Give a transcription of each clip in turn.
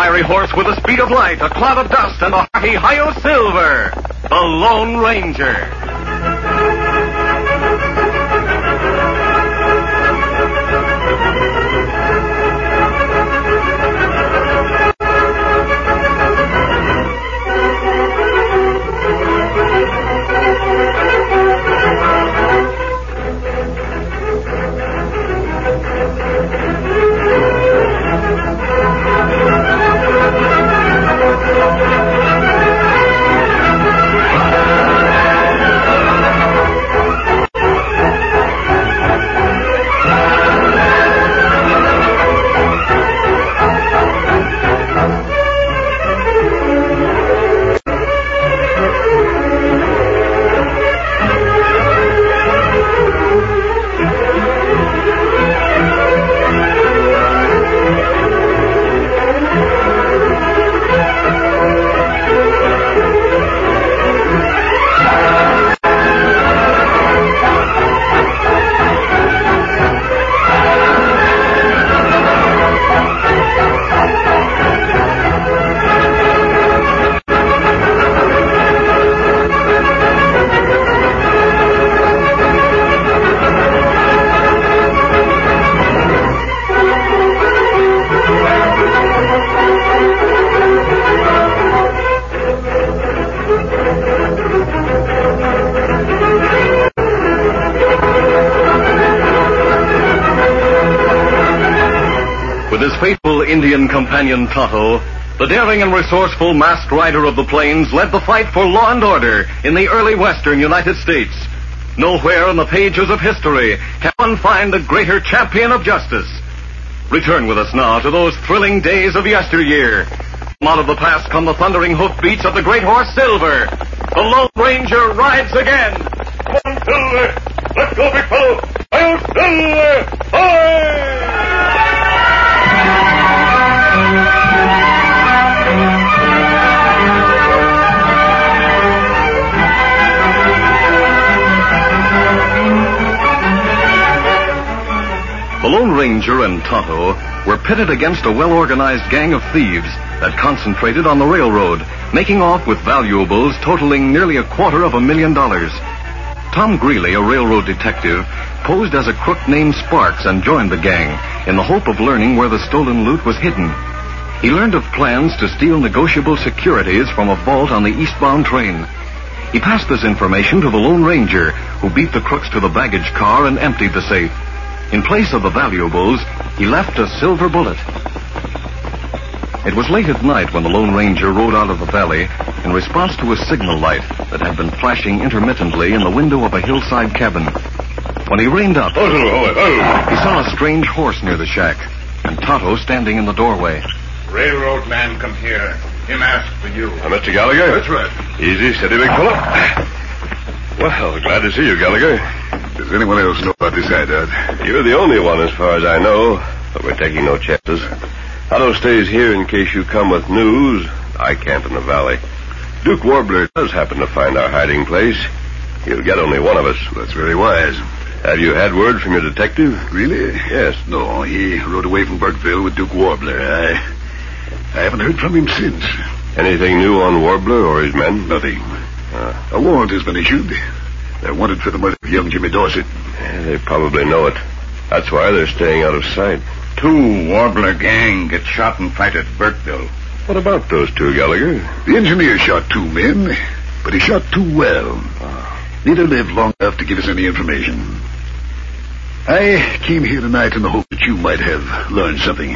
fiery horse with the speed of light, a cloud of dust, and a hearty Hi-Yo Silver, the Lone Ranger. With his faithful Indian companion Tonto, the daring and resourceful masked rider of the plains led the fight for law and order in the early western United States. Nowhere in the pages of history can one find a greater champion of justice. Return with us now to those thrilling days of yesteryear. From out of the past come the thundering hoofbeats of the great horse Silver. The Lone Ranger rides again. Come on, Silver! Let's go, big fellow! Hi-Yo Silver! Hi! The Lone Ranger and Tonto were pitted against a well-organized gang of thieves that concentrated on the railroad, making off with valuables totaling nearly $250,000. Tom Greeley, a railroad detective, posed as a crook named Sparks and joined the gang in the hope of learning where the stolen loot was hidden. He learned of plans to steal negotiable securities from a vault on the eastbound train. He passed this information to the Lone Ranger, who beat the crooks to the baggage car and emptied the safe. In place of the valuables, he left a silver bullet. It was late at night when the Lone Ranger rode out of the valley in response to a signal light that had been flashing intermittently in the window of a hillside cabin. When he reined up, he saw a strange horse near the shack, and Tonto standing in the doorway. Railroad man, come here. Him asked for you. Mr. Gallagher? That's right. Easy, steady, big fellow. Well, glad to see you, Gallagher. Does anyone else know about this hideout? You're the only one, as far as I know, but we're taking no chances. Otto stays here in case you come with news. I camp in the valley. Duke Warbler does happen to find our hiding place. He'll get only one of us. That's very wise. Have you had word from your detective? Really? Yes. No, he rode away from Burkeville with Duke Warbler. I haven't heard from him since. Anything new on Warbler or his men? Nothing. A warrant has been issued. They're wanted for the murder of young Jimmy Dorsett. Yeah, they probably know it. That's why they're staying out of sight. 2 Warbler gang get shot and fight at Burkeville. What about those 2, Gallagher? The engineer shot 2 men, but he shot too well. Neither lived long enough to give us any information. I came here tonight in the hope that you might have learned something.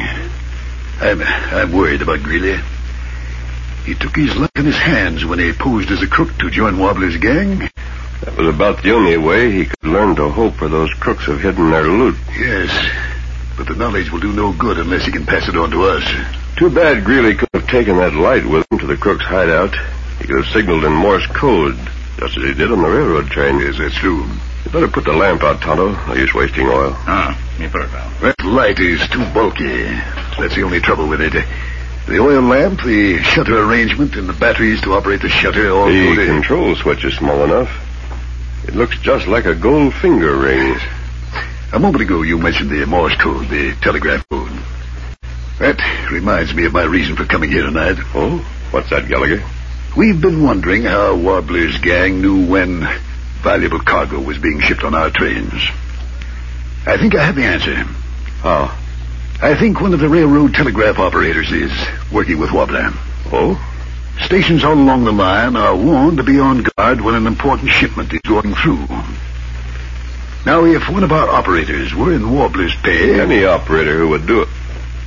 I'm worried about Greeley. He took his life in his hands when he posed as a crook to join Warbler's gang. That was about the only way he could learn to hope where those crooks have hidden their loot. Yes, but the knowledge will do no good unless he can pass it on to us. Too bad Greeley could have taken that light with him to the crook's hideout. He could have signaled in Morse code, just as he did on the railroad train. Yes, that's true. You better put the lamp out, Tonto. No use wasting oil. You put it down. That light is too bulky. That's the only trouble with it. The oil lamp, the shutter arrangement, and the batteries to operate the shutter all The control switch is small enough. It looks just like a gold finger ring. A moment ago you mentioned the Morse code, the telegraph code. That reminds me of my reason for coming here tonight. Oh? What's that, Gallagher? We've been wondering how Warbler's gang knew when valuable cargo was being shipped on our trains. I think I have the answer. How? I think one of the railroad telegraph operators is working with Wobbler. Oh? Stations all along the line are warned to be on guard when an important shipment is going through. Now, if one of our operators were in Warbler's pay... Any operator who would do it.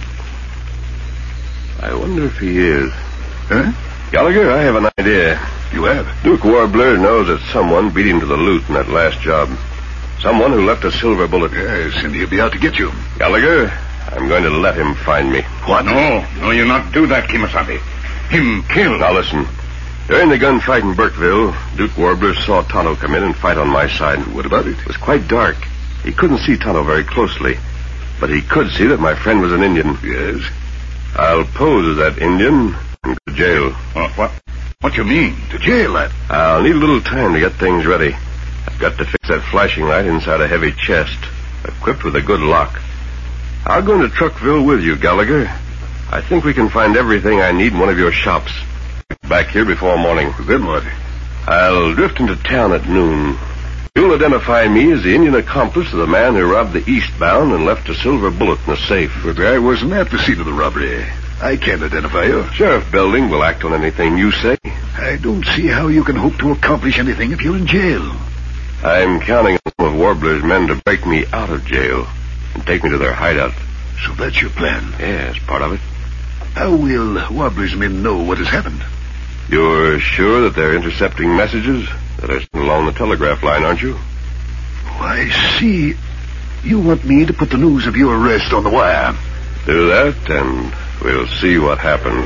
I wonder if he is. Huh? Gallagher, I have an idea. You have? Duke Warbler knows that someone beat him to the loot in that last job. Someone who left a silver bullet. Yes, and he'll be out to get you. Gallagher, I'm going to let him find me. What? No, you not do that, Kimasabi. Him kill. Now listen. During the gunfight in Burkeville, Duke Warbler saw Tonto come in and fight on my side. What about it? It was quite dark. He couldn't see Tonto very closely, but he could see that my friend was an Indian. Yes? I'll pose as that Indian and go to jail. What you mean? To jail, lad. I'll need a little time to get things ready. I've got to fix that flashing light inside a heavy chest, equipped with a good lock. I'll go into Truckville with you, Gallagher. I think we can find everything I need in one of your shops. Back here before morning. Then what? I'll drift into town at noon. You'll identify me as the Indian accomplice of the man who robbed the eastbound and left a silver bullet in the safe. But I wasn't at the scene of the robbery. I can't identify you. Sheriff Belding will act on anything you say. I don't see how you can hope to accomplish anything if you're in jail. I'm counting on some of Warbler's men to break me out of jail and take me to their hideout. So that's your plan? Yes, part of it. How will Warbler's men know what has happened? You're sure that they're intercepting messages that are sent along the telegraph line, aren't you? I see. You want me to put the news of your arrest on the wire. Do that, and we'll see what happens.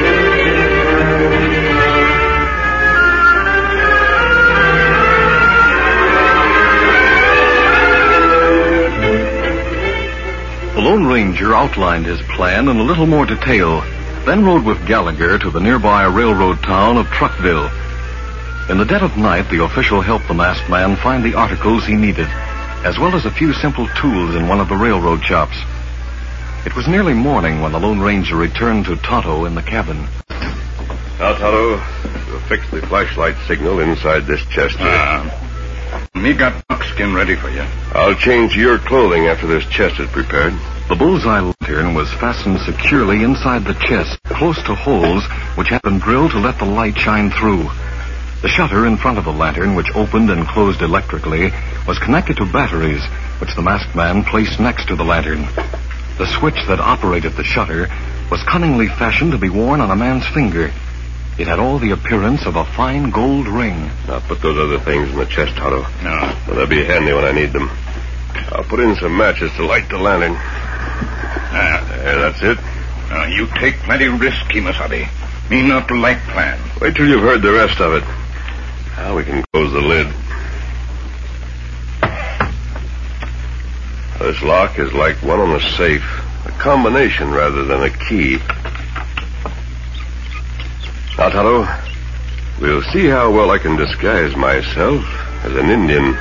The Lone Ranger outlined his plan in a little more detail, then rode with Gallagher to the nearby railroad town of Truckville. In the dead of night, the official helped the masked man find the articles he needed, as well as a few simple tools in one of the railroad shops. It was nearly morning when the Lone Ranger returned to Tonto in the cabin. Now, Tonto, we'll fix the flashlight signal inside this chest here. Me got buckskin ready for you. I'll change your clothing after this chest is prepared. The bullseye lantern was fastened securely inside the chest, close to holes which had been drilled to let the light shine through. The shutter in front of the lantern, which opened and closed electrically, was connected to batteries, which the masked man placed next to the lantern. The switch that operated the shutter was cunningly fashioned to be worn on a man's finger. It had all the appearance of a fine gold ring. Now put those other things in the chest, Tonto. No. Well, they'll be handy when I need them. I'll put in some matches to light the lantern. There, that's it. You take plenty risk, Kimasabi. Me not like plan. Wait till you've heard the rest of it. Now we can close the lid. This lock is like one on a safe. A combination rather than a key. Now, Tonto, we'll see how well I can disguise myself as an Indian.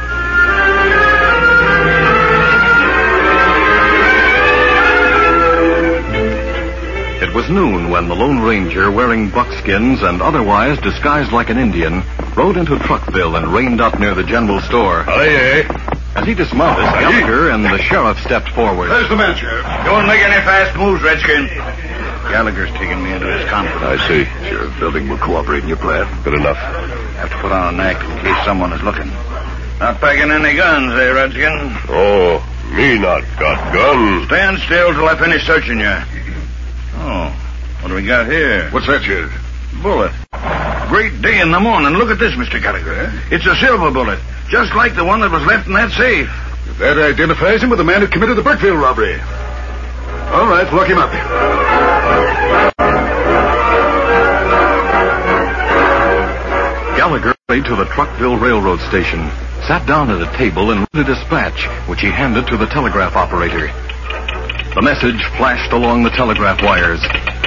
It was noon when the Lone Ranger, wearing buckskins and otherwise disguised like an Indian, rode into Truckville and reined up near the general store. As he dismounted, Gallagher and the sheriff stepped forward. There's the man, Sheriff. Don't make any fast moves, Redskin. Gallagher's taking me into his confidence. I see. Sheriff Belding will cooperate in your plan. Good enough. Have to put on an act in case someone is looking. Not packing any guns, eh, Redskin? Oh, me not got guns. Stand still till I finish searching you. Oh, what do we got here? What's that, Sheriff? Bullet. Great day in the morning. Look at this, Mr. Gallagher. It's a silver bullet, just like the one that was left in that safe. That identifies him with the man who committed the Burkeville robbery. All right, lock him up. Gallagher hurried to the Truckville Railroad Station, sat down at a table and read a dispatch, which he handed to the telegraph operator. The message flashed along the telegraph wires.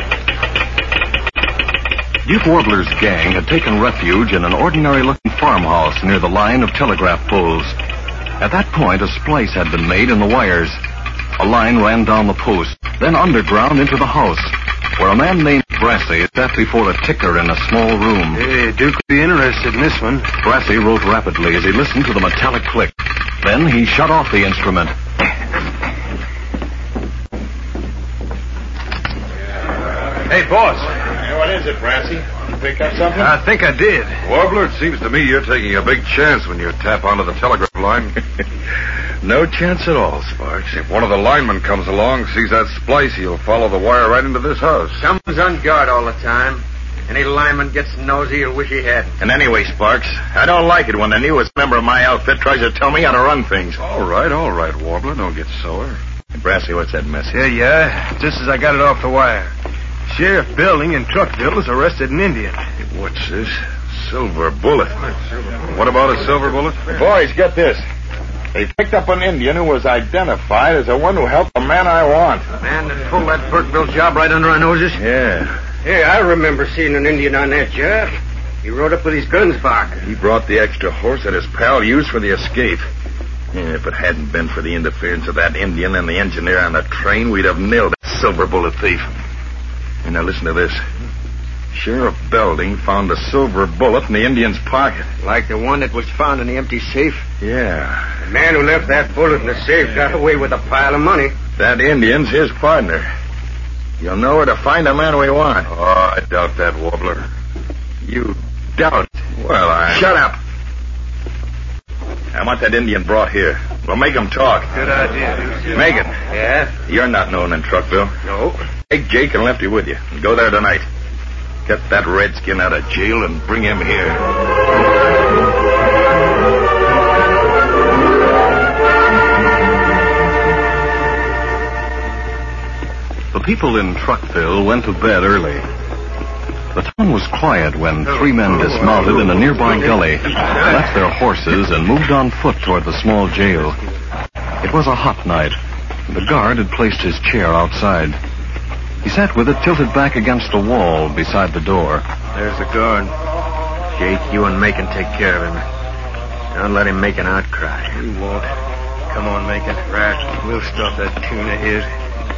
Duke Warbler's gang had taken refuge in an ordinary-looking farmhouse near the line of telegraph poles. At that point, a splice had been made in the wires. A line ran down the post, then underground into the house, where a man named Brassy sat before a ticker in a small room. Hey, Duke would be interested in this one. Brassy wrote rapidly as he listened to the metallic click. Then he shut off the instrument. Hey, boss. What is it, Brassy? You pick up something? I think I did. Warbler, it seems to me you're taking a big chance when you tap onto the telegraph line. No chance at all, Sparks. If one of the linemen comes along, sees that splice, he'll follow the wire right into this house. Someone's on guard all the time. Any lineman gets nosy, he'll wish he hadn't. And anyway, Sparks, I don't like it when the newest member of my outfit tries to tell me how to run things. All right, Warbler. Don't get sore. Hey, Brassy, what's that message? Here you are, just as I got it off the wire. Sheriff Belding in Truckville has arrested an Indian. What's this? Silver bullet. What about a silver bullet? Boys, get this. They picked up an Indian who was identified as the one who helped the man I want. Man that pulled that Burkeville job right under our noses? Yeah. Hey, I remember seeing an Indian on that job. He rode up with his guns back. He brought the extra horse that his pal used for the escape. Yeah, if it hadn't been for the interference of that Indian and the engineer on the train, we'd have nailed that silver bullet thief. And now listen to this. Sheriff Belding found a silver bullet in the Indian's pocket. Like the one that was found in the empty safe? Yeah. The man who left that bullet in the safe got away with a pile of money. That Indian's his partner. You'll know where to find the man we want. Oh, I doubt that, Warbler. You doubt? Well, Shut up. I want that Indian brought here. We'll make him talk. Good idea. Megan. Yeah? You're not known in Truckville. No. Take Jake and Lefty with you. And go there tonight. Get that redskin out of jail and bring him here. The people in Truckville went to bed early. The town was quiet when three men dismounted in a nearby gully, left their horses, and moved on foot toward the small jail. It was a hot night. The guard had placed his chair outside. He sat with it tilted back against the wall beside the door. There's the guard. Jake, you and Macon take care of him. Don't let him make an outcry. You won't. Come on, Macon. Right. We'll stop that tune of his.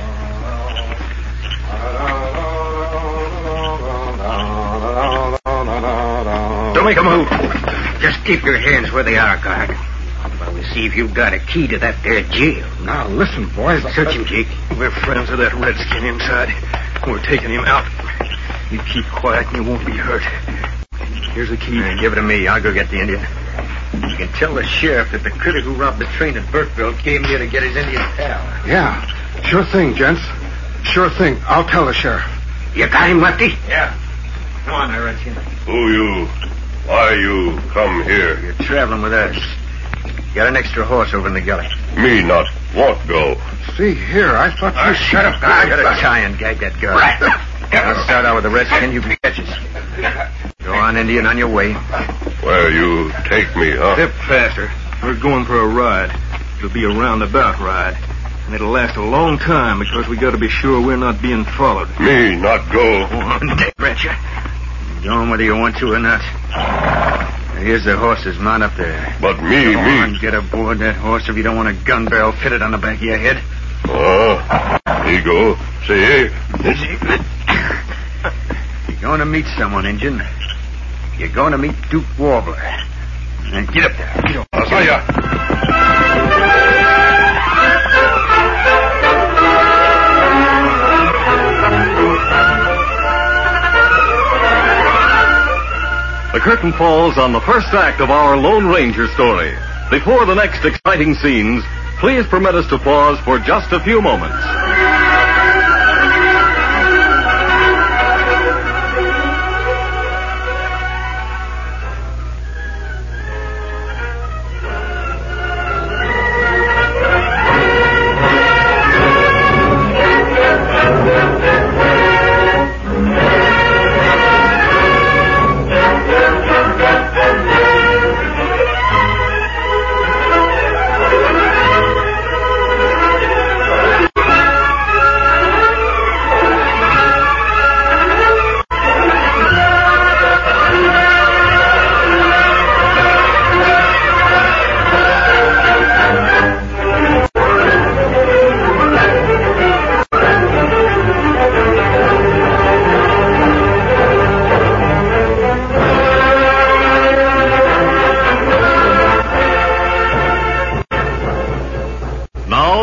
Don't make a move. Just keep your hands where they are, guard. While we see if you've got a key to that there jail. Now, listen, boys. Search him, Jake. We're friends of that redskin inside. We're taking him out. You keep quiet and you won't be hurt. Here's the key. Give it to me. I'll go get the Indian. You can tell the sheriff that the critter who robbed the train at Burkeville came here to get his Indian pal. Yeah, sure thing, gents. Sure thing. I'll tell the sheriff. You got him, Lefty? Yeah. Come on, there, Redskin. Who you? Why you come here? You're traveling with us. Got an extra horse over in the gully. Me not want go. See here, I thought you... Shut up, guard. Gotta tie and gag that guard. I'll start out with the redskin. You can catch us. Go on, Indian, on your way. Where you take me, huh? Step faster. We're going for a ride. It'll be a roundabout ride. And it'll last a long time because we got to be sure we're not being followed. Me not go. Go on, Dick Ratcher. Go on whether you want to or not. Here's the horse's mount up there. But me. Go on, get aboard that horse if you don't want a gun barrel fitted on the back of your head. He go. See? You're going to meet someone, Injun. You're going to meet Duke Warbler. Now get up there. Get up. I'll see ya. The curtain falls on the first act of our Lone Ranger story. Before the next exciting scenes, please permit us to pause for just a few moments.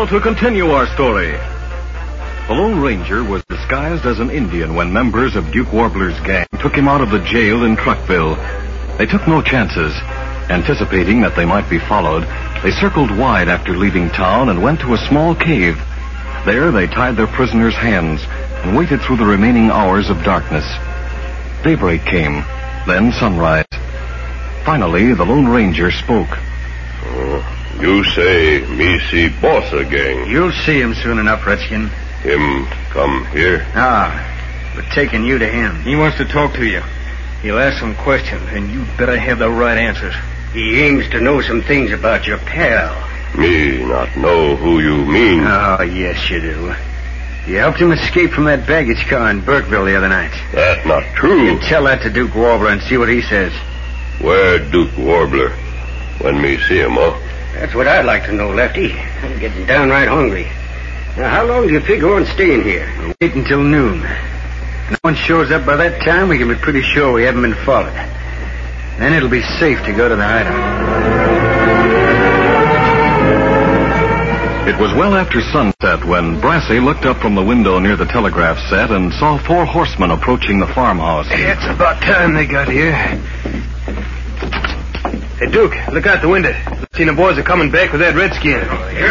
to continue our story. The Lone Ranger was disguised as an Indian when members of Duke Warbler's gang took him out of the jail in Truckville. They took no chances. Anticipating that they might be followed, they circled wide after leaving town and went to a small cave. There they tied their prisoners' hands and waited through the remaining hours of darkness. Daybreak came, then sunrise. Finally, the Lone Ranger spoke. You say me see boss gang. You'll see him soon enough, Redskin. Him come here? We're taking you to him. He wants to talk to you. He'll ask some questions, and you better have the right answers. He aims to know some things about your pal. Me not know who you mean. Oh, yes, you do. You helped him escape from that baggage car in Burkeville the other night. That not true. You tell that to Duke Warbler and see what he says. Where Duke Warbler? When me see him, huh? That's what I'd like to know, Lefty. I'm getting downright hungry. Now, how long do you figure on staying here? Wait until noon. If no one shows up by that time, we can be pretty sure we haven't been followed. Then it'll be safe to go to the hideout. It was well after sunset when Brassy looked up from the window near the telegraph set and saw 4 horsemen approaching the farmhouse. It's about time they got here. Hey, Duke, look out the window. See the boys are coming back with that redskin.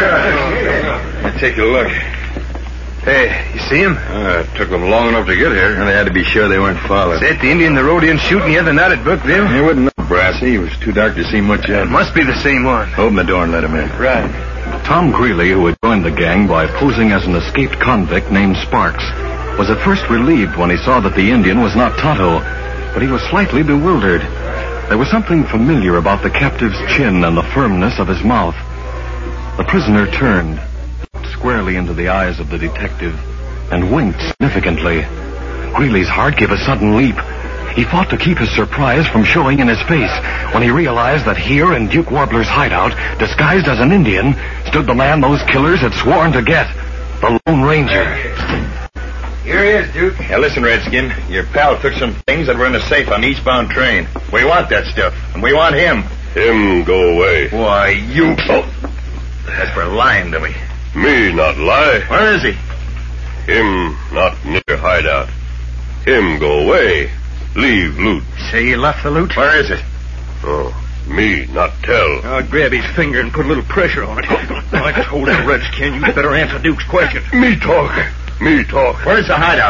Let's take a look. Hey, you see him? It took them long enough to get here. Well, they had to be sure they weren't followed. Is that the Indian the rode in shooting the other night at Brookville? You wouldn't know, Brassy. It was too dark to see much of him. Must be the same one. Open the door and let him in. Right. Tom Greeley, who had joined the gang by posing as an escaped convict named Sparks, was at first relieved when he saw that the Indian was not Tonto, but he was slightly bewildered. There was something familiar about the captive's chin and the firmness of his mouth. The prisoner turned, looked squarely into the eyes of the detective, and winked significantly. Greeley's heart gave a sudden leap. He fought to keep his surprise from showing in his face when he realized that here in Duke Warbler's hideout, disguised as an Indian, stood the man those killers had sworn to get, the Lone Ranger. Here he is, Duke. Now listen, Redskin. Your pal took some things that were in a safe on the eastbound train. We want that stuff, and we want him. Him go away. Why, you... Oh, that's for lying to me. Me not lie. Where is he? Him not near hideout. Him go away. Leave loot. Say you left the loot? Where is it? Oh, me not tell. I'll grab his finger and put a little pressure on it. I told him, Redskin, you better answer Duke's question. Me talk. Where's the hideout?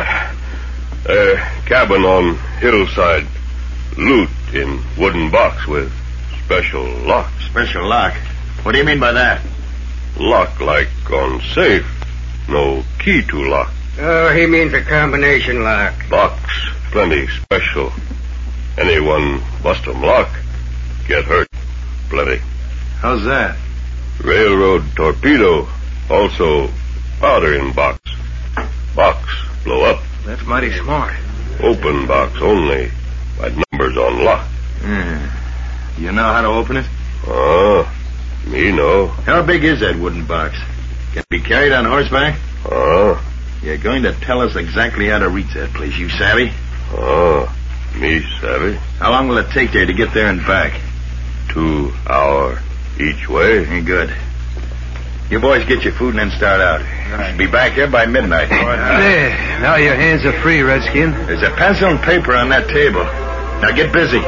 Cabin on hillside. Loot in wooden box with special lock. Special lock? What do you mean by that? Lock like on safe. No key to lock. Oh, he means a combination lock. Box. Plenty special. Anyone bust 'em lock, get hurt. Plenty. How's that? Railroad torpedo. Also powder in box. Box blow up. That's mighty smart. Open box only. By numbers on lock. You know how to open it? Me know. How big is that wooden box? Can it be carried on horseback? You're going to tell us exactly how to reach that place, you savvy? Me savvy. How long will it take there to get there and back? 2 hours each way. Good. You boys get your food and then start out. Right. Be back here by midnight. There. Now your hands are free, Redskin. There's a pencil and paper on that table. Now get busy.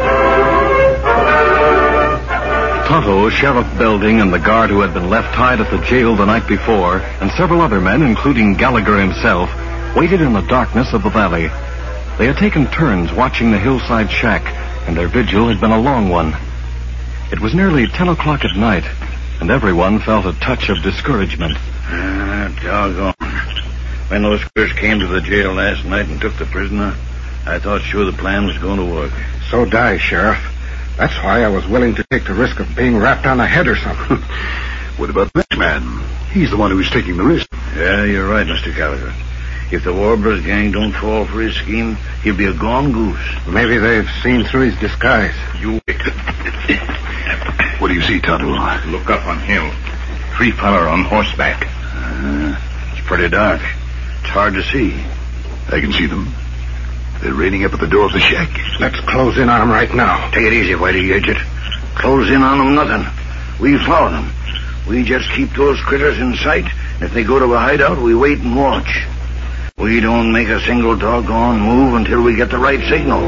Tonto, Sheriff Belding, and the guard who had been left tied at the jail the night before, and several other men, including Gallagher himself, waited in the darkness of the valley. They had taken turns watching the hillside shack, and their vigil had been a long one. It was nearly 10 o'clock at night, and everyone felt a touch of discouragement. Doggone. When those critters came to the jail last night and took the prisoner, I thought sure the plan was going to work. So did I, Sheriff. That's why I was willing to take the risk of being rapped on the head or something. What about the next man? He's the one who's taking the risk. Yeah, you're right, Mr. Gallagher. If the Warbler's gang don't fall for his scheme, he'll be a gone goose. Maybe they've seen through his disguise. You wait. What do you see, Tonto? Look up on hill. 3 feller on horseback. It's pretty dark. It's hard to see. I can see them. They're reining up at the door of the shack. Let's close in on them right now. Take it easy, Whitey, Idiot. Close in on them, nothing. We follow them. We just keep those critters in sight If they go to a hideout, we wait and watch. We don't make a single doggone move until we get the right signal.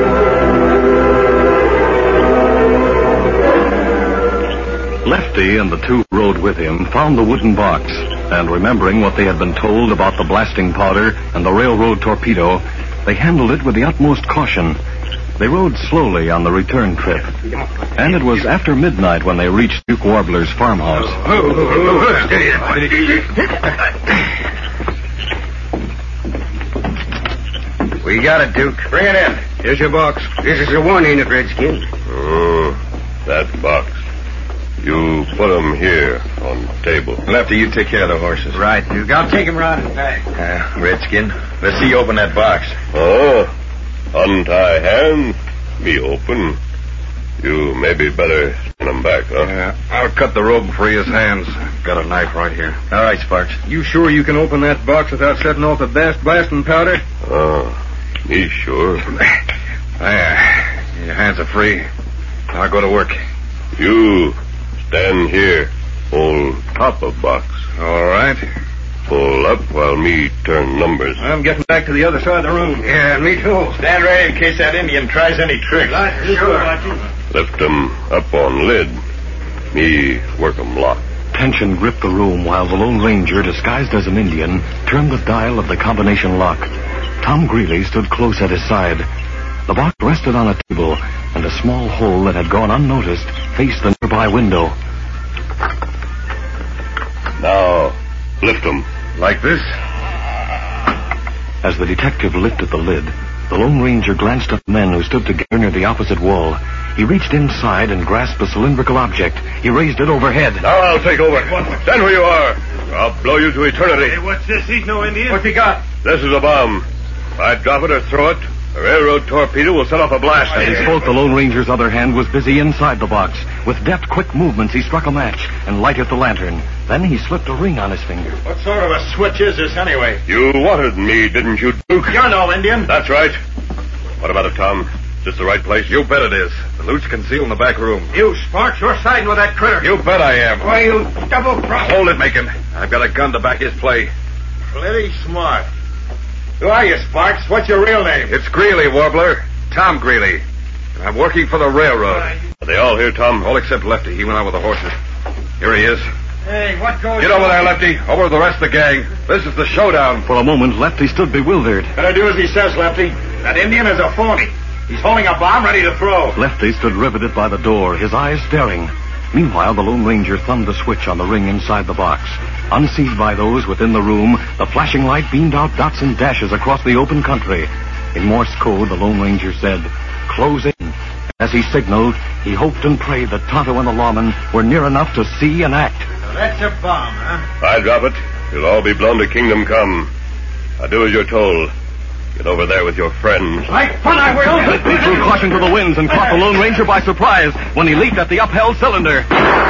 Lefty and the two who rode with him found the wooden box, and remembering what they had been told about the blasting powder and the railroad torpedo, they handled it with the utmost caution. They rode slowly on the return trip, and it was after midnight when they reached Duke Warbler's farmhouse. We got it, Duke. Bring it in. Here's your box. This is a warning of Redskin. Oh, that box. You put them here on the table. Lefty, you take care of the horses. Right, Duke. I'll take him around and back. Redskin, let's see you open that box. Oh, untie hands, me open. You maybe better send them back, huh? Yeah, I'll cut the rope and free his hands. Got a knife right here. All right, Sparks. You sure you can open that box without setting off the blasting powder? Me sure. Your hands are free. I'll go to work. You stand here, hold top of box. All right. Pull up while me turn numbers. I'm getting back to the other side of the room. Yeah, me too. Stand ready in case that Indian tries any tricks. Sure. Lift 'em up on lid. Me work 'em lock. Tension gripped the room while the Lone Ranger, disguised as an Indian, turned the dial of the combination lock. Tom Greeley stood close at his side. The box rested on a table, and a small hole that had gone unnoticed faced the nearby window. Now, lift 'em. Like this? As the detective lifted the lid, the Lone Ranger glanced at the men who stood together near the opposite wall. He reached inside and grasped a cylindrical object. He raised it overhead. Now I'll take over. Stand where you are. I'll blow you to eternity. Hey, what's this? He's no Indian. What's he got? This is a bomb. If I drop it or throw it, a railroad torpedo will set off a blast. As he spoke, the Lone Ranger's other hand was busy inside the box. With deft, quick movements, he struck a match and lighted the lantern. Then he slipped a ring on his finger. What sort of a switch is this, anyway? You wanted me, didn't you, Duke? You're no Indian. That's right. What about it, Tom? Is this the right place? You bet it is. The loot's concealed in the back room. You, Sparks, you're siding with that critter. You bet I am. Why, you double-crossed. Hold it, Macon. I've got a gun to back his play. Plenty smart. Who are you, Sparks? What's your real name? It's Greeley, Warbler. Tom Greeley. And I'm working for the railroad. Are they all here, Tom? All except Lefty. He went out with the horses. Here he is. Hey, what goes Get over there, Lefty. Over with the rest of the gang. This is the showdown. For a moment, Lefty stood bewildered. Better do as he says, Lefty. That Indian is a phony. He's holding a bomb ready to throw. Lefty stood riveted by the door, his eyes staring. Meanwhile, the Lone Ranger thumbed the switch on the ring inside the box. Unseen by those within the room, the flashing light beamed out dots and dashes across the open country. In Morse code, the Lone Ranger said, "Close in." As he signaled, he hoped and prayed that Tonto and the lawman were near enough to see and act. So that's a bomb, huh? If I drop it, you'll all be blown to kingdom come. Now do as you're told. Get over there with your friends. Like fun, I will. He threw caution to the winds and caught the Lone Ranger by surprise when he leaped at the upheld cylinder.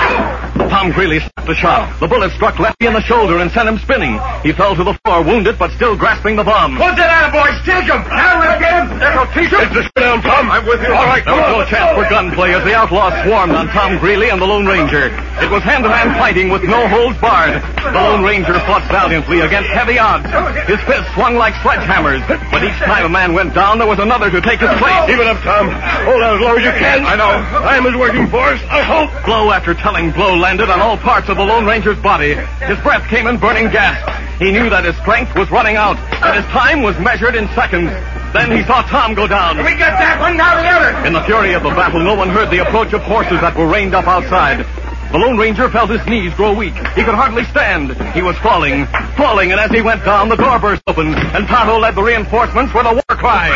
Tom Greeley snapped a shot. The bullet struck Lefty in the shoulder and sent him spinning. He fell to the floor, wounded but still grasping the bomb. What's it out, boys? Take him. Now we'll get him. That'll teach him. It's a showdown, Tom. I'm with you. All right, there was no chance for gunplay as the outlaws swarmed on Tom Greeley and the Lone Ranger. It was hand-to-hand fighting with no holds barred. The Lone Ranger fought valiantly against heavy odds. His fists swung like sledgehammers, but each time a man went down, there was another to take his place. Keep it up, Tom. Hold on as long as you can. I know. Time is working for us. I hope. Blow after telling blow landed on all parts of the Lone Ranger's body. His breath came in burning gasps. He knew that his strength was running out, that his time was measured in seconds. Then he saw Tom go down. We got that one, now the other. In the fury of the battle, no one heard the approach of horses that were reined up outside. The Lone Ranger felt his knees grow weak. He could hardly stand. He was falling, and as he went down, the door burst open, and Tonto led the reinforcements with a war cry.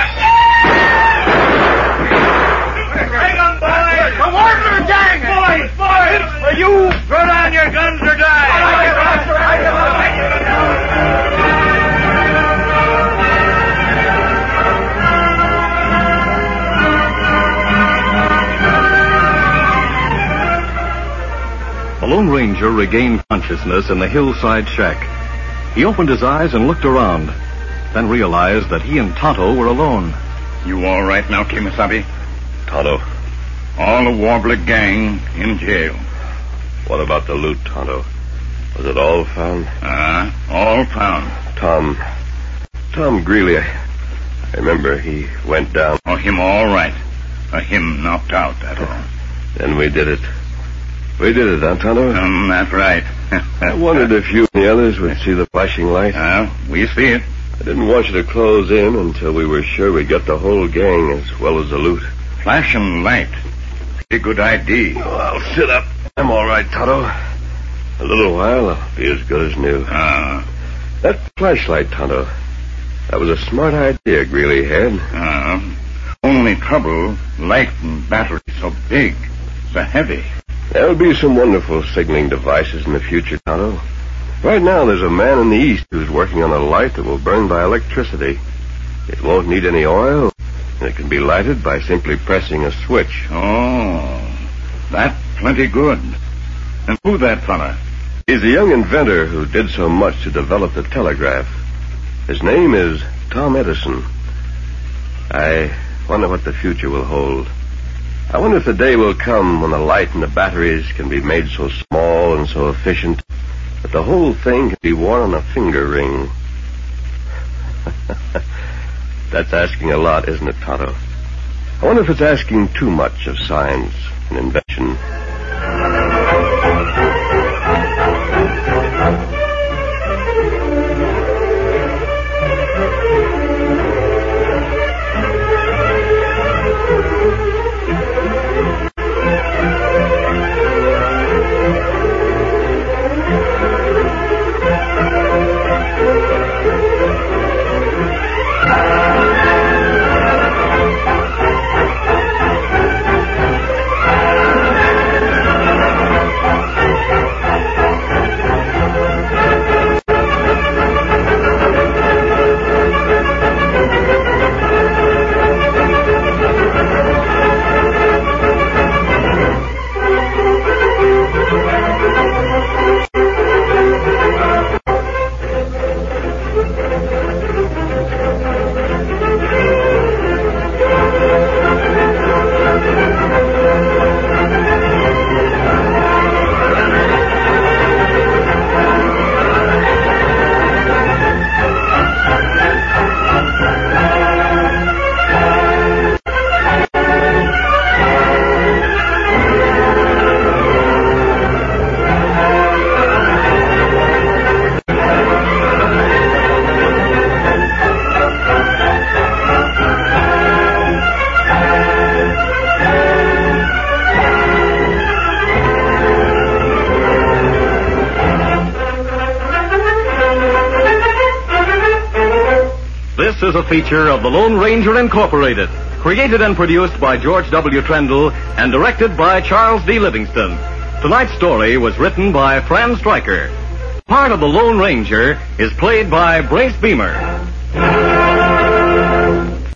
Bring 'em, boys! The Warbler gang! Boys! For you! Throw down your guns or die! The Lone Ranger regained consciousness in the hillside shack. He opened his eyes and looked around, then realized that he and Tonto were alone. You all right now, Kemosabe? Tonto, All the Warbler gang in jail. what about the loot, Tonto? Was it all found? All found. Tom Greeley, I remember he went down. Oh, him all right. Him knocked out, that all. Then we did it. We did it, huh, Tonto? That's right. I wondered if you and the others would see the flashing light. We see it. I didn't want you to close in until we were sure we'd got the whole gang as well as the loot. Flashing light. Pretty good idea. Oh, I'll sit up. I'm all right, Tonto. A little while, I'll be as good as new. That flashlight, Tonto. That was a smart idea Greeley had. Only trouble, light and battery so big, so heavy. There'll be some wonderful signaling devices in the future, Tonto. Right now, there's a man in the East who's working on a light that will burn by electricity. It won't need any oil, and it can be lighted by simply pressing a switch. Oh, that's plenty good. And who that fella? He's a young inventor who did so much to develop the telegraph. His name is Tom Edison. I wonder what the future will hold. I wonder if the day will come when the light and the batteries can be made so small and so efficient that the whole thing can be worn on a finger ring. That's asking a lot, isn't it, Tonto? I wonder if it's asking too much of science and invention. This is a feature of the Lone Ranger Incorporated, created and produced by George W. Trendle and directed by Charles D. Livingston. Tonight's story was written by Fran Stryker. Part of the Lone Ranger is played by Brace Beamer.